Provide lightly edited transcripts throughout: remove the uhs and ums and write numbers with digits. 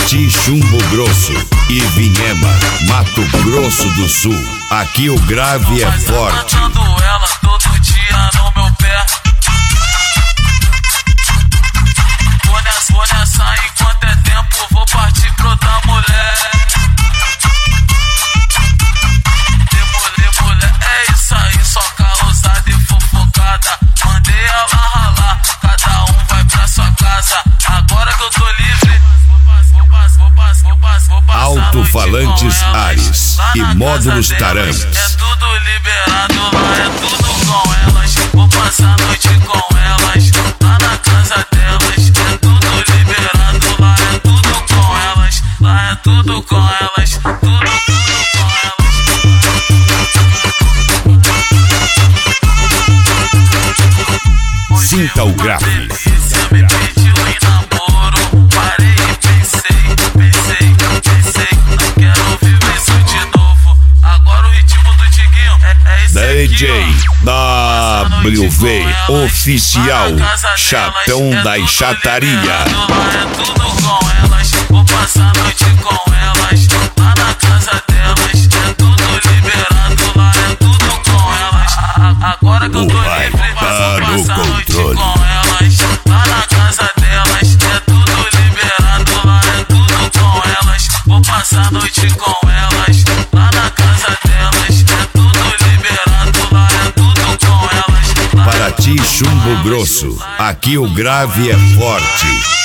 Paraty, Chumbo Grosso, Ivinhema, Mato Grosso do Sul. Aqui o grave é forte. Ela todo dia no meu pé. Vou nessa enquanto é tempo, vou partir pra outra mulher. De mulher, é isso aí, só causada e fofocada. Mandei ela ralar, cada um vai pra sua casa. Agora que eu tô livre, vou passar Alto-falantes Ares e módulos Taramps. É tudo liberado lá, é tudo com elas. Vou passar a noite com elas, lá na casa delas. É tudo liberado lá, é tudo com elas. Lá é tudo com elas, tudo com elas. Sinta o grave. Me pediu em namoro, parei e pensei, não quero viver isso de novo. Agora o ritmo do Diguinho é esse aqui, DJ ó. WV Oficial, Chatão da Chataria. É tudo com elas, vou passar a noite com elas, lá na casa delas. É tudo liberado lá, é tudo com elas. Agora que eu tô livre, vou passar a noite com elas, lá na casa delas. É tudo liberado lá, é tudo com elas. Vou passar a noite com elas, lá na casa delas. É tudo liberado lá, é tudo com elas. Paraty, Chumbo Grosso, aqui o grave é forte.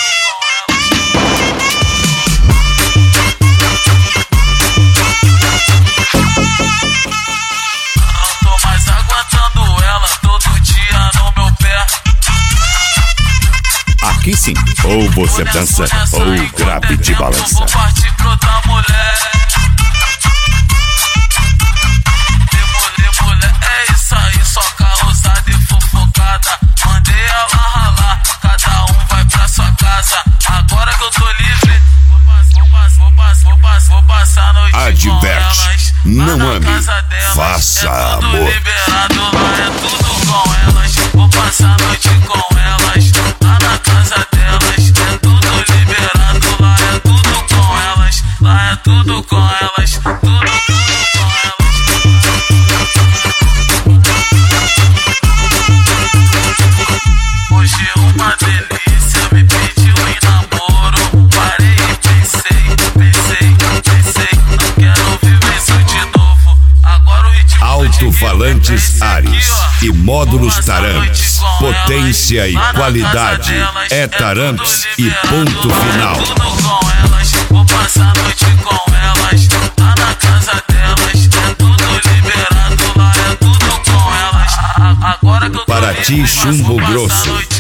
Não tô mais aguentando ela todo dia no meu pé. Aqui sim, ou você dança ou o grave te balança. Vou partir pra outra mulher. De mulher, é isso aí, só causada e fofocada. Mandei ela ralar, cada um vai pra sua casa. Agora que eu tô livre, vou passar a noite Adverte, com elas. não ame, Delas, faça é tudo amor. liberado lá, é tudo com elas. Vou passar a noite com elas, lá na casa delas. É tudo liberado lá, é tudo com elas. Lá é tudo com elas, tudo com elas. Hoje uma delícia, me pediu em namoro. Parei e pensei, não quero viver isso de novo. Agora o ritmo Alto-falantes Ares e módulos Taramps. Potência e qualidade é Taramps e ponto final. tudo com elas, vou passar a noite com elas, lá na casa delas. É tudo liberado lá, é tudo com elas. Agora que eu tô Paraty, livre, Chumbo vou passar a Grosso, noite